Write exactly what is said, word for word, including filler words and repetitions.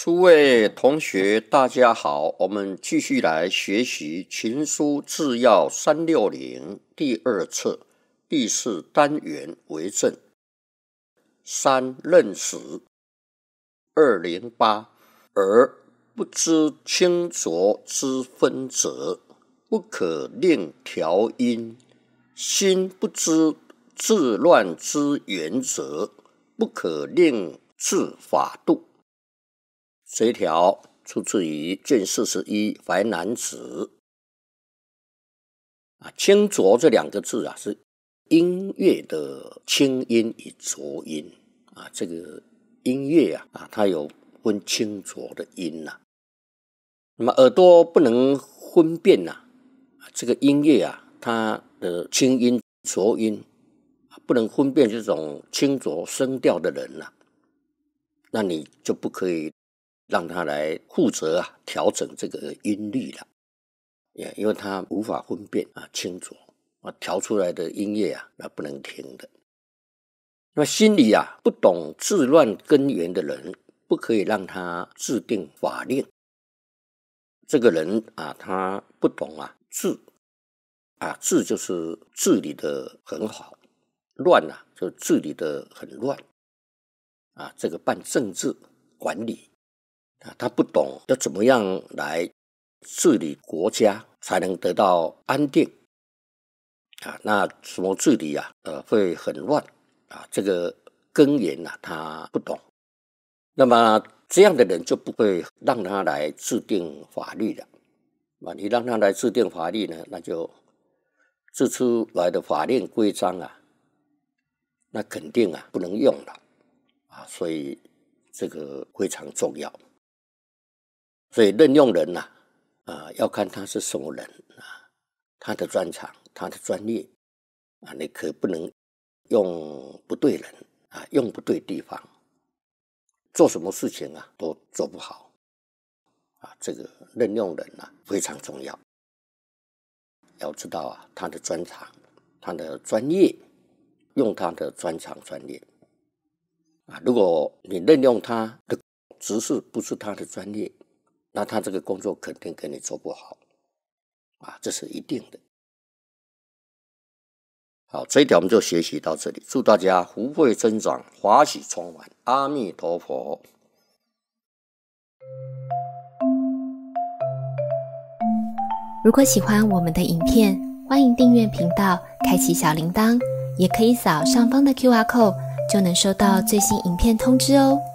诸位同学大家好，我们继续来学习群书治要三六零第二册第四单元为政。三任时二零八，而不知清浊之分者，不可令调音；心不知治乱之源者，不可令治法度。这一条出自于卷四十一淮南子。啊，清浊这两个字啊，是音乐的清音与浊音啊。这个音乐啊，啊它有分清浊的音呐、啊。那么耳朵不能分辨呐、啊，这个音乐啊，它的清音浊音不能分辨这种清浊声调的人呐、啊，那你就不可以让他来负责啊调整这个音律了，因为他无法分辨啊清浊啊，调出来的音乐啊那不能听的。那么心里啊不懂治乱根源的人，不可以让他制定法令。这个人啊，他不懂啊治啊治就是治理的很好，乱啊就治理的很乱啊，这个办政治管理。啊，他不懂要怎么样来治理国家才能得到安定啊？那什么治理啊？呃，会很乱啊？这个根源啊，他不懂。那么这样的人就不会让他来制定法律了。啊，你让他来制定法律呢，那就制出来的法令规章啊，那肯定啊不能用了啊。所以这个非常重要。所以任用人呐、啊，啊，要看他是什么人啊，他的专长，他的专业啊，你可不能用不对人啊，用不对地方，做什么事情啊都做不好啊。这个任用人啊非常重要，要知道啊他的专长，他的专业，用他的专长专业啊。如果你任用他的职事不是他的专业，那他这个工作肯定跟你做不好啊，这是一定的。好，这一条我们就学习到这里，祝大家福慧增长，法喜充满，阿弥陀佛。 如果喜欢我们的影片，欢迎订阅频道，开启小铃铛，也可以扫上方的 Q R code， 就能收到最新影片通知哦。